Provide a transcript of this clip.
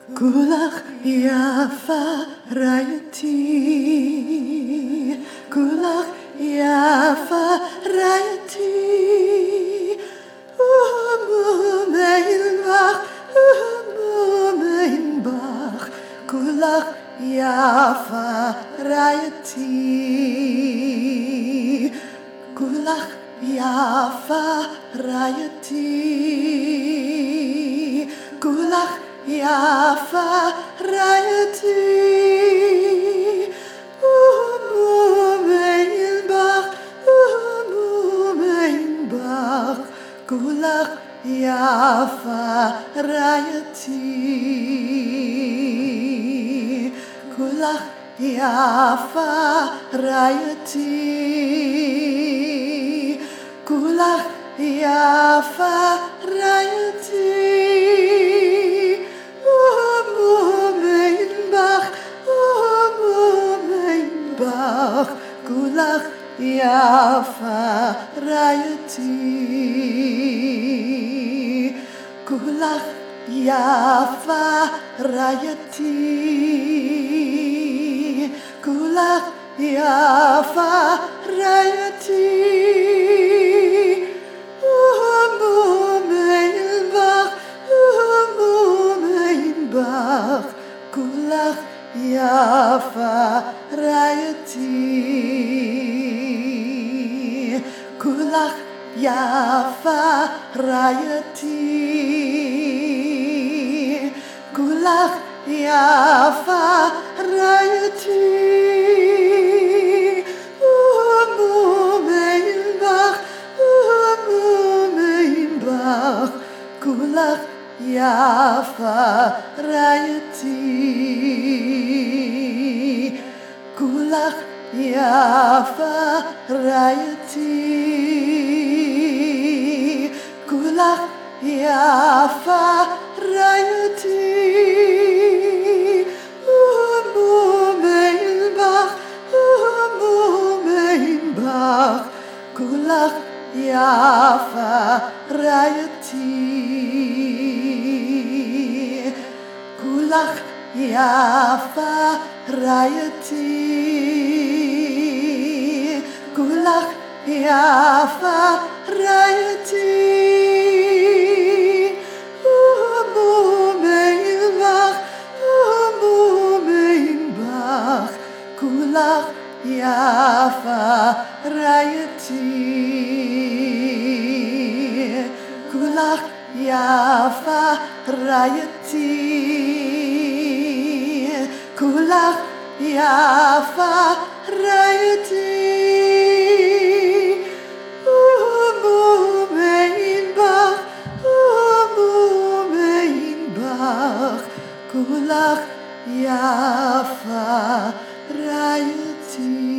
כולך יפה רעייתי, כולך יפה רעייתי, ומאמין בך, כולך יפה רעייתי, כולך יפה רעייתי, כולך יפה רעייתי, ומאמין בך, כולך יפה רעייתי, כולך יפה רעייתי, כולך יפה רעייתי, ומאמין בך, כולך יפה רעייתי, כולך יפה רעייתי, כולך יפה רעייתי, ומאמין בך, כולך יפה רעייתי, כולך יפה רעייתי, כולך יפה רעייתי, ומאמין בך, כולך יפה רעייתי, כולך יפה רעייתי, כולך יפה רעייתי, ומאמין בך, כולך יפה רעייתי, כולך יפה רעייתי, כולך יפה רעייתי, ומאמין בך, כולך יפה רעייתי, כולך יפה רעייתי, כולך יפה רעייתי, ומאמין בך, כולך יפה רעייתי.